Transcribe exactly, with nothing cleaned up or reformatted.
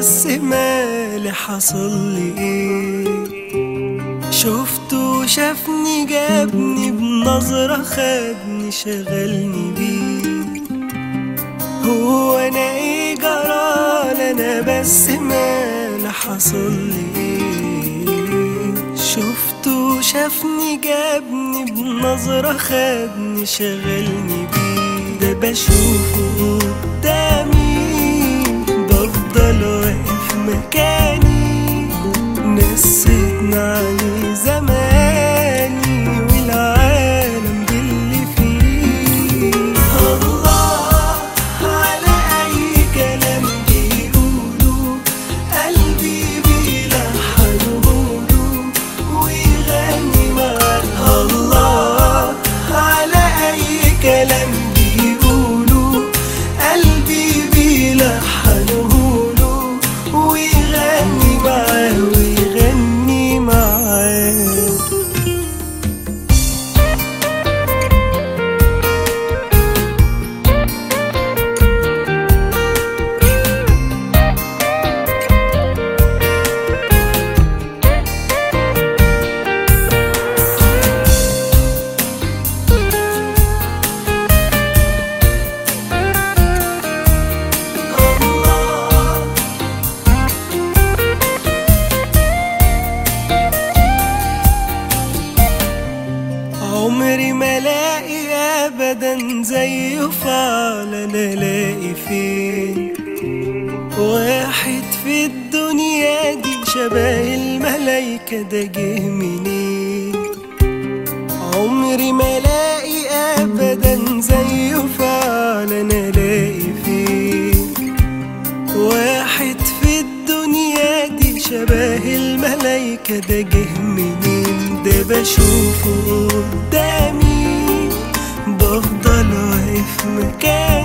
بس مالي حصلي ايه؟ شفته شافني جابني بنظرة خدني شغلني بيه. هو انا ايه جرال انا بس مالي حصلي ايه؟ شفته شافني جابني بنظرة خدني شغلني بيه. ده بشوفه قدامي بفضل واقف مكاني، نسيتني عني زماني والعالم باللي فيه. الله على أي كلام بيقولوا، قلبي بيلحنهوله ويغني معاه. الله على أي كلام بيقولوا، قلبي بيلحنهوله ويغني معاه ويغني معاه. عمري ما الاقي ابدا زيه فعلا، الاقي فين واحد في الدنيا دي شبه الملايكة؟ ده جه منين؟ عمري ما الاقي ابدا زيه فعلا، الاقي فين واحد في الدنيا دي شبه الملايكة؟ ده جه منين؟ ده بشوفه قدامي بفضل واقف مكاني.